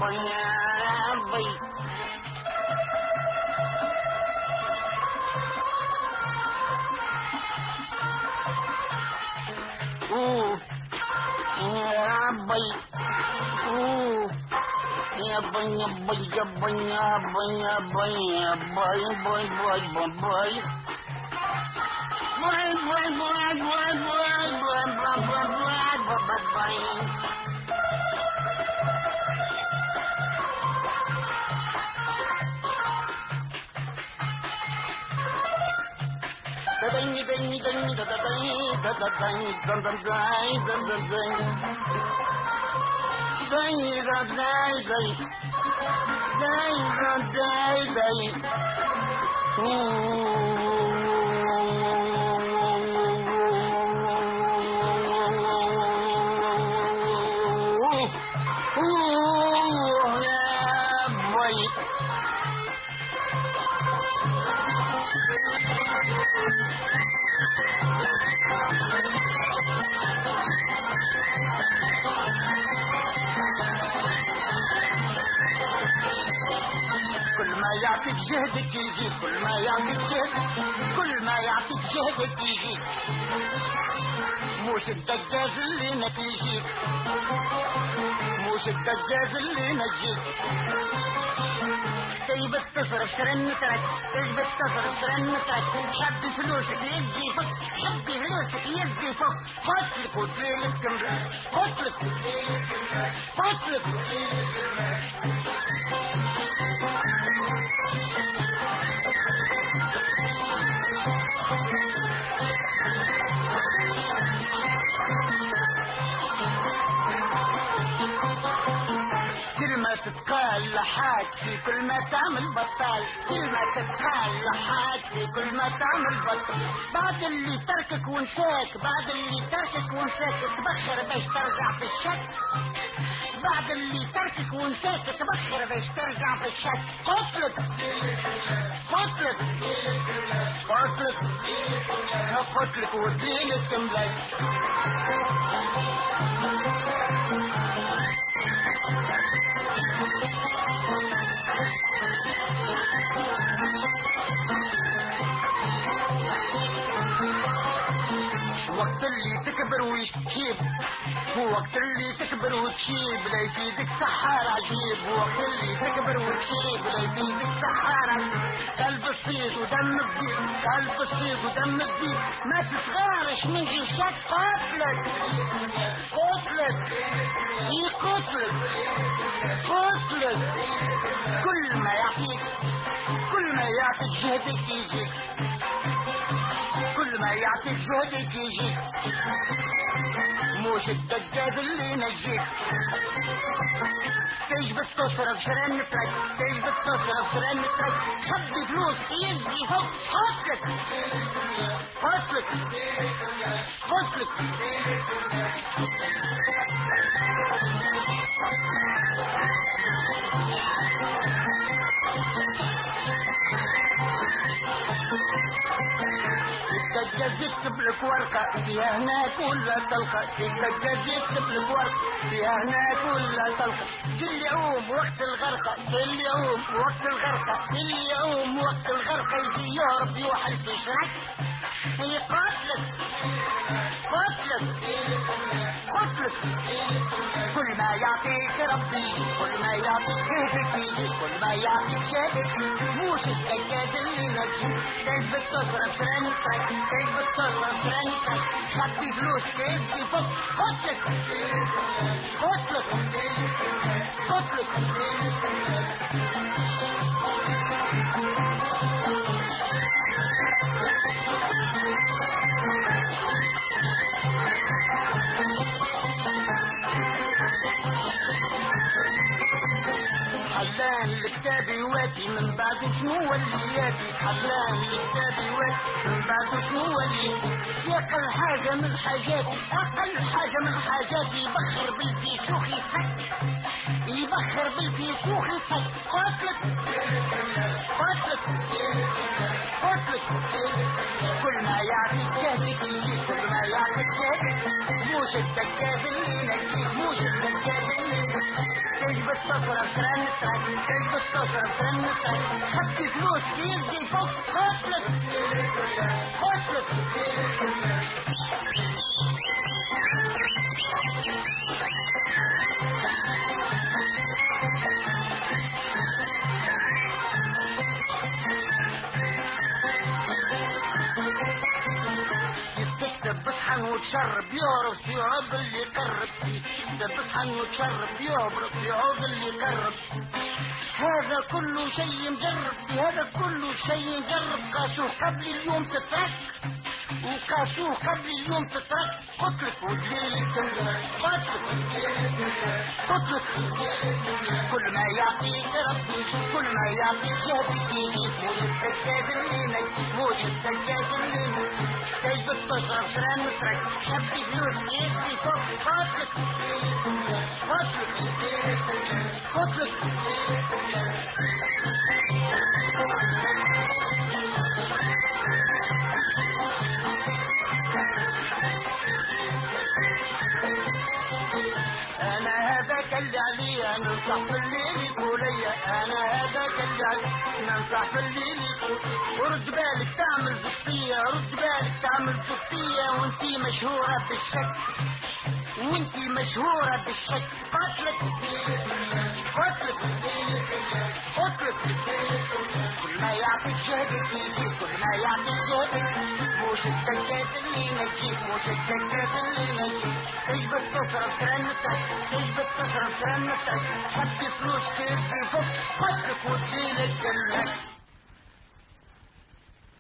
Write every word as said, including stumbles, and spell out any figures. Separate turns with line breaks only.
ربي يا ربي اوه يا ربي اوه يا بي يا بي يا بي يا بي يا بي يا بي بي بي بي بي Boy, boy, boy, boy, boy, boy, boy, boy, boy, boy, boy, boy. Da-ding, ding, ding, da-da-ding, da-da-ding, da-da-ding, da-da-ding. Ding, da-ding, ding. Ding, da-ding, ding. Ooh. كل ما يعطيك جهدك يجيك كل ما يعطيك جهدك كل ما يعطيك جهدك يجيك موش الدجاج اللي نتيجيك موش الدجاج اللي نجيك تجيب تصرف شرنتك تجيب تصرف شرنتك حب فلوسك يدي فك حب فلوسك يدي فك قتلك وتليلك كمرك قتلك وتليلك كمرك قتلك وتليلك كمرك كلمة تتقال لحاك في كل ما تعمل بطال كلمة تتقال لحاك في كل ما تعمل بطال بعد اللي تركك ونساك بعد اللي تركك ونساك تبخر باش ترجع في الشك بعد اللي تركك ونساك تبخر باش ترجع في الشك قتلك قتلك قتلك قتلك ودينك تملك وقت اللي تكبر وتشيب وقت اللي تكبر وتشيب لا يفيدك سحار عجيب وقت اللي تكبر وتشيب لا يفيدك سحار عجيب قلب الصيد ودم الديب قلب الصيد ودم الديب ما تتغارش من غشاك قاتلك قاتلك اي قاتلك قاتلك كل ما يعطيك كل ما يعطيك جهدك يجيك كل ما يعطيك جهدك يجيك موش الدجاج اللي نجيك تجبت تصرف شرنتك تجبت تصرف شرنتك خبي فلوسك يجي فوق قتلك قتلك قتلك الدجاج يكتب لك ورقة فيها هناك ولا تلقى الدجاج يكتب لك ورقة فيها هناك ولا تلقى كل يوم وقت الغرقة كل يوم وقت الغرقة كل يوم وقت الغرقة يجي يهرب يوحل في شرك يقاتلك قاتلك قاتلك كل ما يعطيك ربي كل ما يعطيك كيفك كل ما يعطيك شابك موش الدجاج اللي نجيك تجبت تصرف سرنتك تجبت تصرف سرنتك خبي فلوس كيفي فوق قاتلك قاتلك قاتلك حلان لكتابي واتي من بعد شنو ولياتي حلان لكتابي واتي من بعد شنو ولياتي يقل حاجة من حاجاتي أقل حاجة من حاجاتي يبخر بالفيسوخ يفك يبخر بالفيسوخ يفك قاتلك قاتلك قاتلك كل ما يعطيك جهدك يجيك كل ما يعطيك جهدك موش الدجاج اللي نجيك موش الدجاج اللي نجيك تجبت تصرف سرنتك تثبت تصرف سرنتك خدت فلوس في يدي فوق قتلك قتلك بصحن وتشرب يعرف يعب اللي يقرب بصحن وتشرب يعرف يعب اللي يقرب هذا كله شيء مجرب هذا كله شيء مجرب قاسوه قبل اليوم تترك وقاسوه قبل اليوم تترك قتلك والليل قتلك قتلك كل ما يعطيك ربي كل ما يعطيك جابتيني موت السجاد اللينك موت السجاد اللينك تجبت تصرف سران مترك شبتي فلوس يدي فوق قتلك قتلك قتلك انا هذاك اللي عليا ننصح في الليل يقول انا هذاك اللي عليا ننصح في الليل يقول ورد بالك تعمل زبطية رد بالك تعمل زبطية وانتي مشهورة بالشك وانتي مشهورة بالشك قتلك قتلك قتلك كل ما يعطيك شهدك يجيب كل ما يعطيك شهدك موش السجاد اللي نجيب موش السجاد اللي نجيب تجبت تصرف سرنتك تجبت تصرف سرنتك حبي فلوس كيف في فوق قتلك وتجيلك جنك